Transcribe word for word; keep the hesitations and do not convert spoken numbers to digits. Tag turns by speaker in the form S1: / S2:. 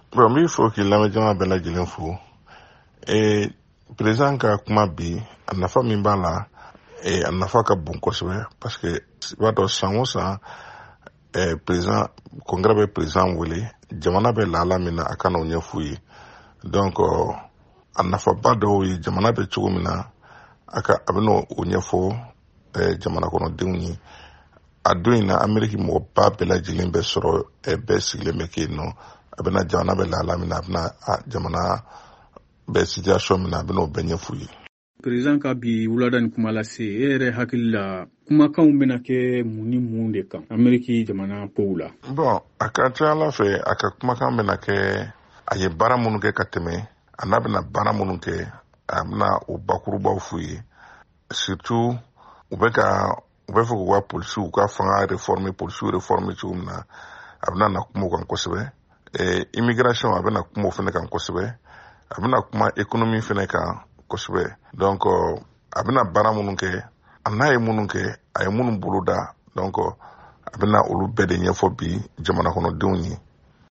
S1: Bon, il faut qu'il lamɛ jama bɛɛ lajɛlen fo. Eh, président ka kuma bi a nafa min b'a la, eh, a nafa ka bon kosɛbɛ parce que i b'a dɔn san o san eh, président congrès bɛ président wele jamana bɛ lahala min na a ka n'o ɲɛf'u ye. Donc a nafaba dɔw ye jamana bɛ cogo min na a ka a bɛna o ɲɛfɔ eh, jamana kɔnɔdenw ye. A don in na Amérique mɔgɔba bɛɛ lajɛlen bɛ sɔrɔ eh, bɛɛ sigilen bɛ kɛ yen nɔ. A bɛna jamana bɛ lahala min na a bɛna jamana bɛ situation min na a bɛna o bɛɛ ɲɛf'u ye.
S2: Président ka bi wulada ni kuma lase e yɛrɛ hakili la kumakanw bɛna kɛ mun ni mun de kan Amérique jamana kow la.
S1: Bon, a ka ca Ala fɛ a ka kumakan bɛna kɛ a ye baara minnu kɛ ka tɛmɛ a n'a bɛna baara minnu kɛ a bɛna o bakurubaw f'u ye. Surtout u bɛ ka u bɛ fɛ k'u ka polisiw ka fanga réformer polisiw réformer cogo min na a bɛna na kuma o kan kosɛbɛ. Eh, immigration a bɛna kuma o fɛnɛ kan kosɛbɛ. A bɛna kuma économie fɛnɛ kan kosɛbɛ. Donc a bɛna baara minnu kɛ a n'a ye minnu kɛ a ye minnu bolo da donc a bɛna olu bɛɛ de ɲɛfɔ bi jamana kɔnɔdenw ye.